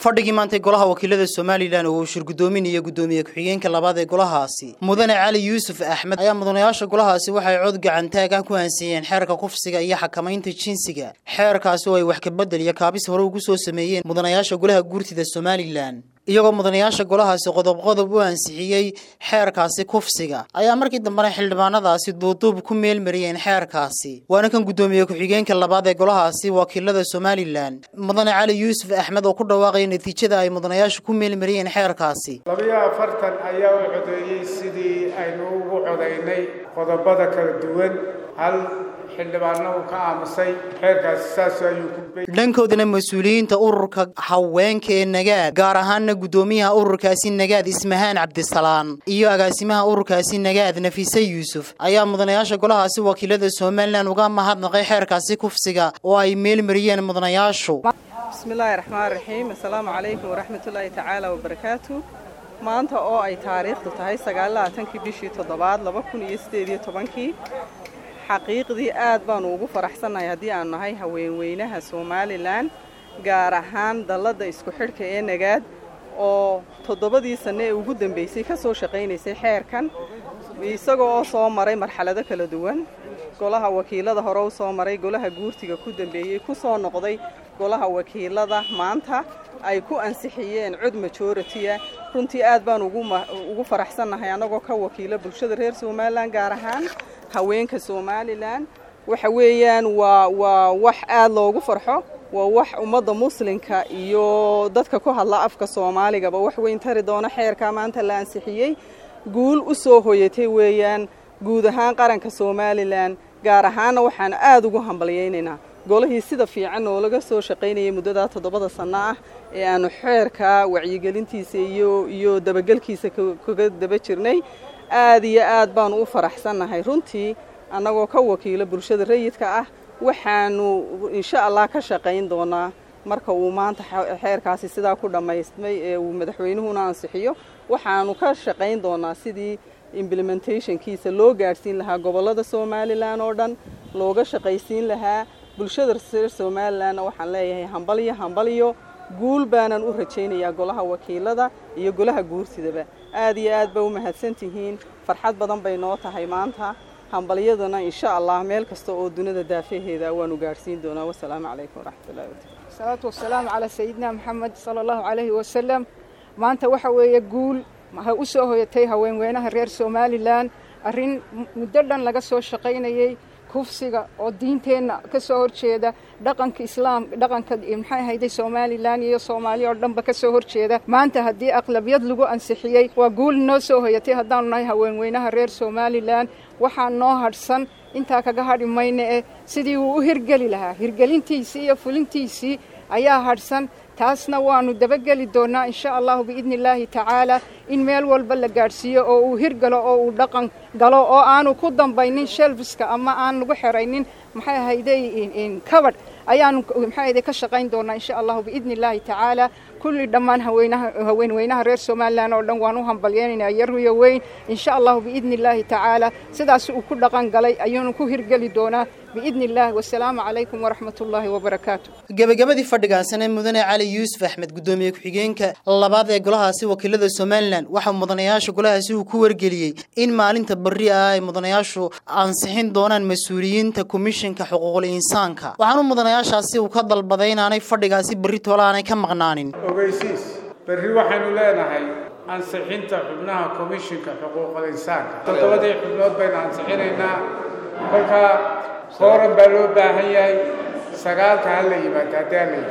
fadhigii maanta golaha wakiilada Soomaaliland oo shir gudoominaya gudoomiye ku-xigeenka labaad ee golahaasi mudane Cali Yuusuf Axmed ayaa mudanayaasha golahaasi waxay cod gacantaag ah ku ansixiyeen xeerka kufsiga iyo xakamaynta jinsiga xeerkaasi oo ay wax ka bedel iyo kaabis hore ugu soo sameeyeen mudanayaasha golaha guurtida Soomaaliland iyagoo mudanayaasha golahaasi qodob u ansixiyay xeerkaasi kufsiga ayaa markii dambe xildhibaanadaasi duuduub ku meel mariyeen xeerkaasi waana kan gudoomiye ku-xigeenka labaad ee golahaasi wakiilada Soomaaliland mudane Cali Yuusuf Axmed oo ku dhawaaqay natiijada ay mudanayaashu ku meel mariyeen xeerkaasi 42 ayaa u codeeyay sidii aynu ugu codeynay qodobada kala duwan hal xildhibaanadu ka aamusay xeerkaasi saas ayuu ku beeyay dhankoodana mas'uuliyiinta ururka haweenka ee Nagaad gaar ahaan gudoomiyaha ururkaasi Nagaad Ismahaan Cabdisalaan iyo agaasimaha ururkaasi Nagaad Nafisa Yuusuf ayaa mudanayaasha golahaasi wakiilada Soomaaliland uga mahadnaqay xeerkaasi kufsiga oo ay meel mariyeen mudanayaashu Bismillahirrahmanirrahiim Assalaamu alaykum wa rahmatullahi ta'ala wa barakatuh maanta oo ay taariikhdu tahay 29 bishii 7 2018 xaqiiqdii aad baan ugu faraxsanahay hadii aan nahay haweenweynaha Soomaaliland gaar ahaan dalada isku xidhka ee Nagaad oo 7 sano ee ugu dambeysay ka soo shaqeynaysay xeerkan isagoo soo maray marxalado kala duwan golaha wakiilada hore u soo maray golaha guurtiga ku dambeeyay ku soo noqday golaha wakiilada maanta ay ku ansixiyeen cod majority runtii aad baan ugu faraxsanahay anagoo ka wakiilo bulshada reer Soomaaliland gaar ahaan haweenka Soomaaliland waxa weeyaan waa wax aad loogu farxo waa wax ummadda muslimka iyo dadka ku hadla afka Soomaaliga wax weyn tari doona xeerka maanta la ansixiyay guul u soo hoyatay weeyaan guud ahaan qaranka Soomaaliland gaar ahaan waxaan aad ugu hambalyeynaa golahii sida fiican oo laga soo shaqeynayay muddada 7 sano ah ee aanu xeerka wacyigelintiisa iyo dabagalkiisa kaga daba jirnay aad iyo aad baan u faraxsanahay runtii anagoo ka wakiilo bulshada rayidka ah waxaanu insha Allah ka shaqeyn doonaa marka uu maanta xeerkaasi sida ku dhameystay ee uu madaxweynuhuna ansixiyo waxaanu ka shaqeyn doonaa sidii implementationkiisa loo gaarsiin lahaa gobolada Soomaaliland oo dhan looga shaqeysiin lahaa bulshada reer Soomaaliland waxaan leeyahay hambaliyo guul baanan u rajaynayaa golaha wakiilada iyo golaha guurtidaba aad iyo aad ba u mahadsantihiin farxad badan bay noo tahay maanta hambaliyadana insha Allah meel kasta oo dunida daafaheeda waanu gaarsiin doonaa wassalaamu alaykum waraxmatullaahi wabarakaatuh salaatu wassalaam ala sayyidina Muhammad sallallahu alayhi wasallam maanta waxa weeye guul ma u soo hoyatay haweenweynaha reer Soomaaliland arin muddo dhan laga soo shaqeynayay kufsiga oo diinteena ka soo horjeeda dhaqanka islaam dhaqanka maxay hayday Soomaaliland iyo Soomaaliya oo dhanba ka soo horjeeda maanta hadii aqlabiyad lagu ansixiyay waa guul noo soo hoyatay hadaan nahay haweenweynaha reer Soomaaliland waxaan noo hadsan inta kaga hadhimayna sidii uu u hirgali lahaa hirgalintiisii iyo fulintiisii ayaa hadsan taasna waanu dabagali doonaa insha Allah biidnillaahi ta'ala in meel walba la gaarsiyo oo uu hirgalo oo uu dhaqan galo oo aanu ku dambaynin shelfiska ama aan lagu xiraynin maxay hayday in covered ayaanu maxay hayday ka shaqeyn doonaa insha Allah biidnillaahi ta'ala kulli dhamaan haweenweynaha reer Soomaaliland oo dhan waan u hambalyeynaa yar weyn insha Allah biidnillaahi ta'ala sidaas uu ku dhaqan galay ayuu ku hirgali doonaa biidnillaahi wassalaamu alaykum waraxmatullaahi wabarakaatuh gabagabadii fadhigaasana mudane Cali Yuusuf Axmed gudoomiye ku-xigeenka labaad ee golahaasi wakiilada Soomaaliland waxa mudanayaasha golahaasi uu ku wargeliyay in maalinta bari ay mudanayaashu ansixin doonaan mas'uuliyiinta komishanka xuquuqul insaanka waxaanu mudanayaashaasi uu ka dalbaday inaanay fadhigaasi bari toolaanay ka maqnaanin ogeysiis bari waxaanu leenahay ansixinta xubnaha komishanka xuquuqul insaanka 7 xubnood bayna ansixinaynaa marka kooran baa loo baahan yahay 9 ka hal yimaado